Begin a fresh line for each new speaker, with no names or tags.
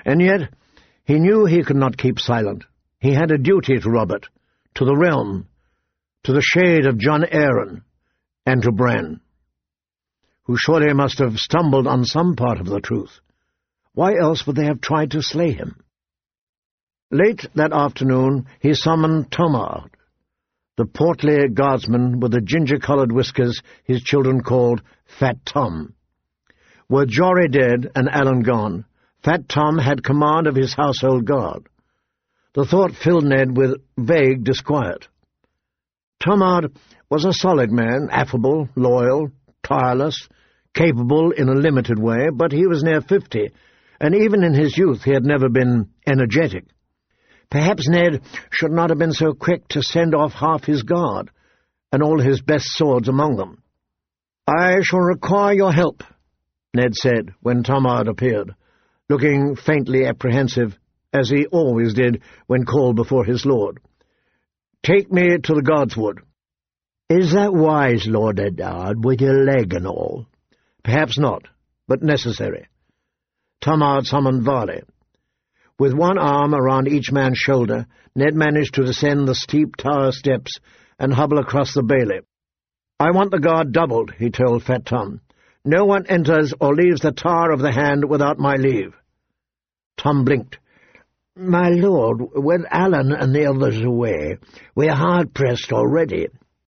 And yet he knew he could not keep silent. He had a duty to Robert, to the realm, to the shade of Jon Arryn, and to Bran, who surely must have stumbled on some part of the truth. Why else would they have tried to slay him? Late that afternoon he summoned Tomard, the portly guardsman with the ginger-coloured whiskers his children called Fat Tom. With Jory dead and Alan gone, Fat Tom had command of his household guard. The thought filled Ned with vague disquiet. Tomard was a solid man, affable, loyal, tireless, capable in a limited way, but he was near 50, and even in his youth he had never been energetic. Perhaps Ned should not have been so quick to send off half his guard, and all his best swords among them. "I shall require your help," Ned said when Tomard appeared, looking faintly apprehensive, as he always did when called before his lord. "Take me to the Godswood." "Is that wise, Lord Eddard, with your leg and all?" "Perhaps not, but necessary." Tomard summoned Varley. With one arm around each man's shoulder, Ned managed to descend the steep tower steps and hobble across the bailey. "I want the guard doubled," he told Fat Tom. "No one enters or leaves the Tower of the Hand without my leave." Tom blinked. "My lord, with Alan and the others away, we are hard-pressed already.